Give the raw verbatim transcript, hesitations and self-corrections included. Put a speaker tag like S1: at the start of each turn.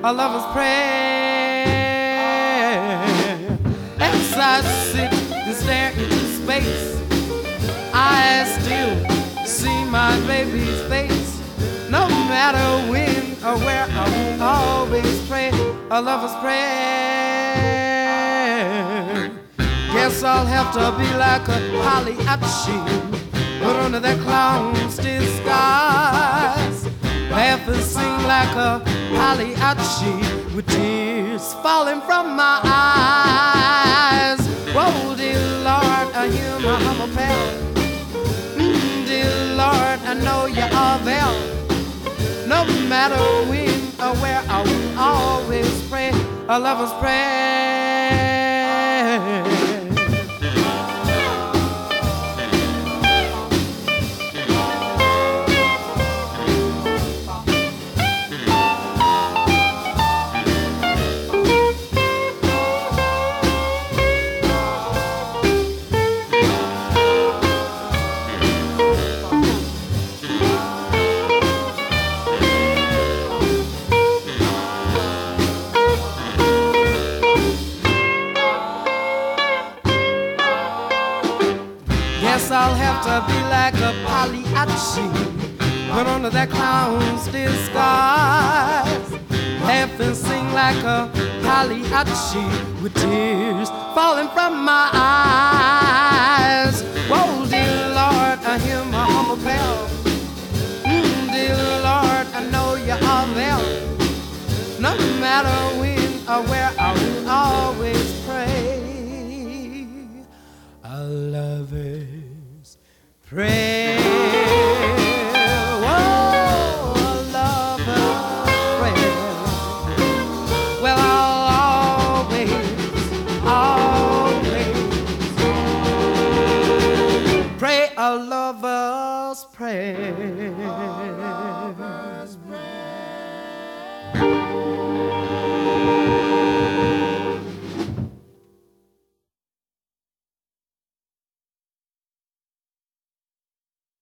S1: a lover's prayer. As I sit and stare into space, I still see my baby's face. No matter when or where, I will always pray a lover's prayer. Guess I'll have to be like a Pagliacci, put under that clown's disguise, laugh and sing like a Pagliacci with tears falling from my eyes. Whoa, dear Lord, I hear my humble prayer. Mm, dear Lord, I know you are there. No matter when or where, I will always pray a lover's prayer. Guess I'll have to be like a Pagliacci, put on that clown's disguise, laugh and sing like a Pagliacci with tears falling from my eyes. Whoa, dear Lord, I hear my humble prayer. Mm, dear Lord, I know you are there. No matter when or where, I will always pray a lover's prayer. Whoa, a lover's prayer. Well, I'll always, always pray a lover's prayer.